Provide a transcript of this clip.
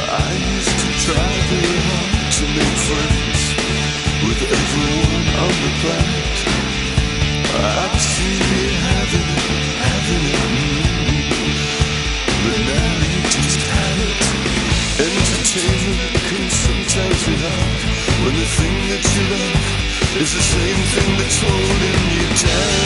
I used to try very hard to make friends with everyone on the planet. I've seen you having it, but now you just have it. Entertainment can sometimes be hard when the thing that you love is the same thing that's holding you down.